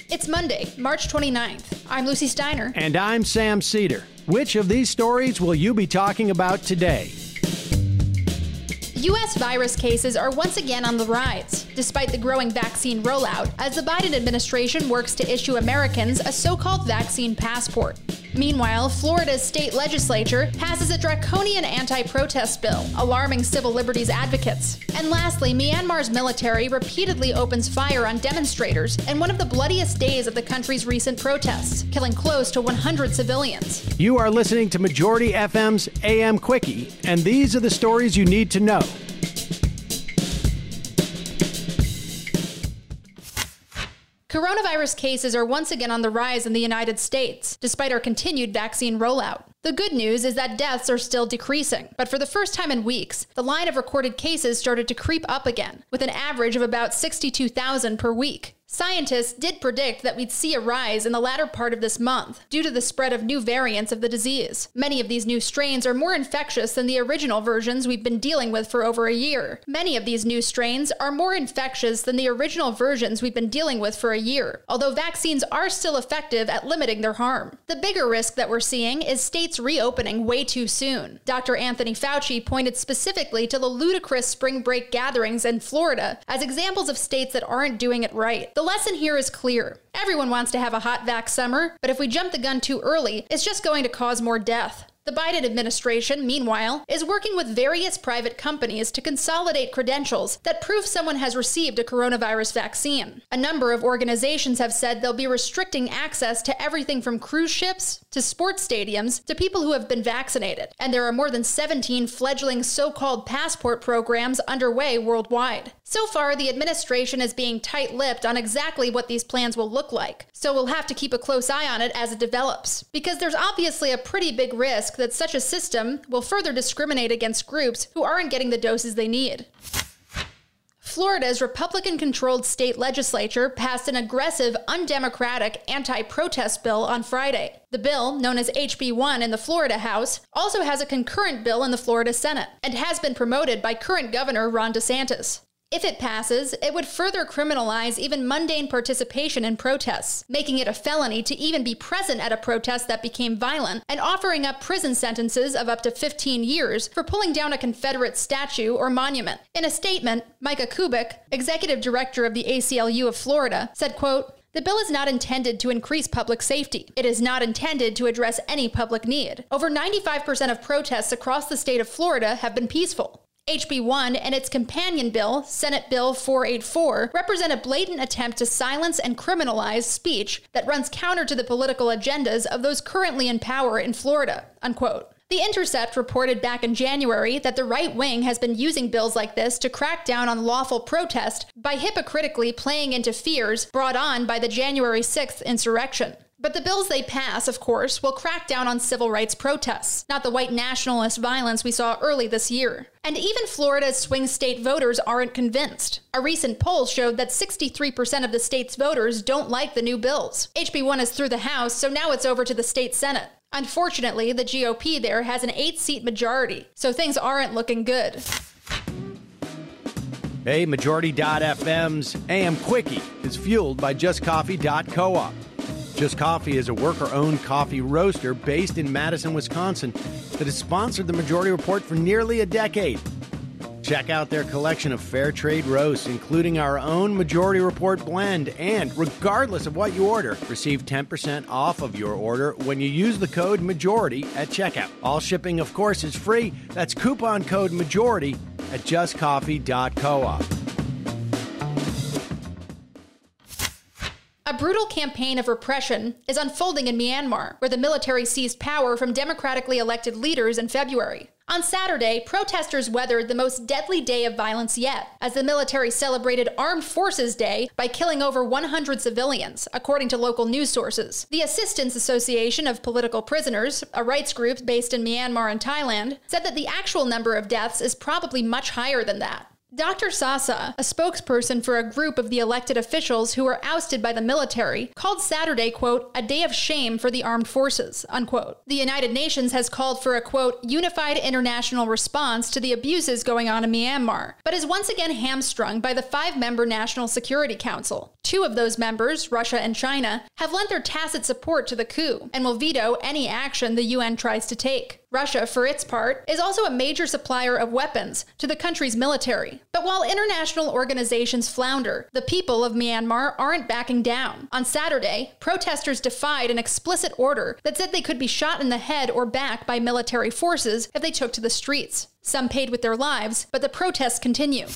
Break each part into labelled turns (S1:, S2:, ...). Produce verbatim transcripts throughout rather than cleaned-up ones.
S1: It's Monday, March twenty-ninth. I'm Lucy Steiner.
S2: And I'm Sam Cedar. Which of these stories will you be talking about today?
S1: U S virus cases are once again on the rise, despite the growing vaccine rollout, as the Biden administration works to issue Americans a so-called vaccine passport. Meanwhile, Florida's state legislature passes a draconian anti-protest bill, alarming civil liberties advocates. And lastly, Myanmar's military repeatedly opens fire on demonstrators in one of the bloodiest days of the country's recent protests, killing close to one hundred civilians.
S2: You are listening to Majority F M's A M Quickie, and these are the stories you need to know.
S1: Coronavirus cases are once again on the rise in the United States, despite our continued vaccine rollout. The good news is that deaths are still decreasing, but for the first time in weeks, the line of recorded cases started to creep up again, with an average of about sixty-two thousand per week. Scientists did predict that we'd see a rise in the latter part of this month due to the spread of new variants of the disease. Many of these new strains are more infectious than the original versions we've been dealing with for over a year. Many of these new strains are more infectious than the original versions we've been dealing with for a year, although vaccines are still effective at limiting their harm. The bigger risk that we're seeing is states reopening way too soon. Doctor Anthony Fauci pointed specifically to the ludicrous spring break gatherings in Florida as examples of states that aren't doing it right. The lesson here is clear. Everyone wants to have a hot vax summer, but if we jump the gun too early, it's just going to cause more death. The Biden administration, meanwhile, is working with various private companies to consolidate credentials that prove someone has received a coronavirus vaccine. A number of organizations have said they'll be restricting access to everything from cruise ships to sports stadiums to people who have been vaccinated. And there are more than seventeen fledgling so-called passport programs underway worldwide. So far, the administration is being tight-lipped on exactly what these plans will look like, so we'll have to keep a close eye on it as it develops, because there's obviously a pretty big risk that such a system will further discriminate against groups who aren't getting the doses they need. Florida's Republican-controlled state legislature passed an aggressive, undemocratic anti-protest bill on Friday. The bill, known as H B one in the Florida House, also has a concurrent bill in the Florida Senate and has been promoted by current Governor Ron DeSantis. If it passes, it would further criminalize even mundane participation in protests, making it a felony to even be present at a protest that became violent, and offering up prison sentences of up to fifteen years for pulling down a Confederate statue or monument. In a statement, Micah Kubik, executive director of the A C L U of Florida, said, quote, "The bill is not intended to increase public safety. It is not intended to address any public need. Over ninety-five percent of protests across the state of Florida have been peaceful." H B one and its companion bill, Senate Bill four eighty-four, represent a blatant attempt to silence and criminalize speech that runs counter to the political agendas of those currently in power in Florida, unquote. The Intercept reported back in January that the right wing has been using bills like this to crack down on lawful protest by hypocritically playing into fears brought on by the January sixth insurrection. But the bills they pass, of course, will crack down on civil rights protests, not the white nationalist violence we saw early this year. And even Florida's swing state voters aren't convinced. A recent poll showed that sixty-three percent of the state's voters don't like the new bills. H B one is through the House, so now it's over to the state Senate. Unfortunately, the G O P there has an eight-seat majority, so things aren't looking good.
S2: Hey, Majority dot F M's A M Quickie is fueled by just coffee dot coop. Just Coffee is a worker-owned coffee roaster based in Madison, Wisconsin that has sponsored the Majority Report for nearly a decade. Check out their collection of fair trade roasts, including our own Majority Report blend, and regardless of what you order, receive ten percent off of your order when you use the code MAJORITY at checkout. All shipping, of course, is free. That's coupon code MAJORITY at just coffee dot coop.
S1: A brutal campaign of repression is unfolding in Myanmar, where the military seized power from democratically elected leaders in February. On Saturday, protesters weathered the most deadly day of violence yet, as the military celebrated Armed Forces Day by killing over one hundred civilians, according to local news sources. The Assistance Association of Political Prisoners, a rights group based in Myanmar and Thailand, said that the actual number of deaths is probably much higher than that. Doctor Sasa, a spokesperson for a group of the elected officials who were ousted by the military, called Saturday, quote, a day of shame for the armed forces, unquote. The United Nations has called for a, quote, unified international response to the abuses going on in Myanmar, but is once again hamstrung by the five-member National Security Council. Two of those members, Russia and China, have lent their tacit support to the coup and will veto any action the U N tries to take. Russia, for its part, is also a major supplier of weapons to the country's military. But while international organizations flounder, the people of Myanmar aren't backing down. On Saturday, protesters defied an explicit order that said they could be shot in the head or back by military forces if they took to the streets. Some paid with their lives, but the protests continue.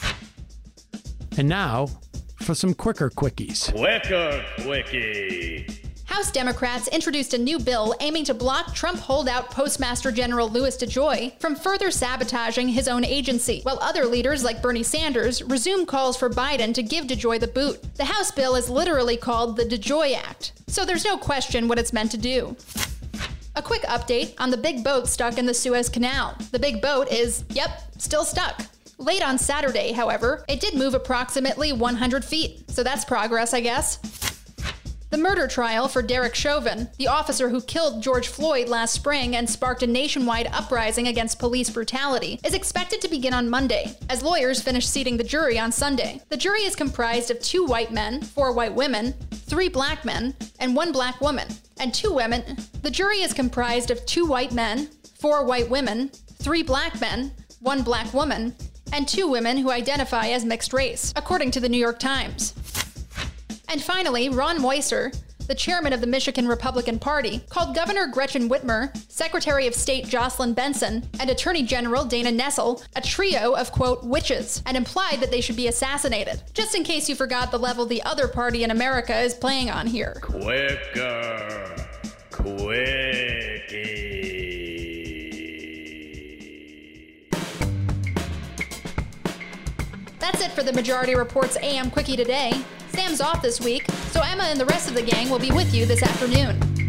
S2: And now, for some quicker quickies.
S3: Quicker quickie.
S1: House Democrats introduced a new bill aiming to block Trump holdout Postmaster General Louis DeJoy from further sabotaging his own agency, while other leaders like Bernie Sanders resume calls for Biden to give DeJoy the boot. The House bill is literally called the DeJoy Act, so there's no question what it's meant to do. A quick update on the big boat stuck in the Suez Canal. The big boat is, yep, still stuck. Late on Saturday, however, it did move approximately one hundred feet, so that's progress, I guess. The murder trial for Derek Chauvin, the officer who killed George Floyd last spring and sparked a nationwide uprising against police brutality, is expected to begin on Monday, as lawyers finish seating the jury on Sunday. The jury is comprised of two white men, four white women, three black men, and one black woman, and two women. The jury is comprised of two white men, four white women, three black men, one black woman, and two women who identify as mixed race, according to the New York Times. And finally, Ron Moiser, the chairman of the Michigan Republican Party, called Governor Gretchen Whitmer, Secretary of State Jocelyn Benson, and Attorney General Dana Nessel a trio of, quote, witches, and implied that they should be assassinated. Just in case you forgot the level the other party in America is playing on here.
S3: Quicker quickie.
S1: That's it for the Majority Report's A M Quickie today. Sam's off this week, so Emma and the rest of the gang will be with you this afternoon.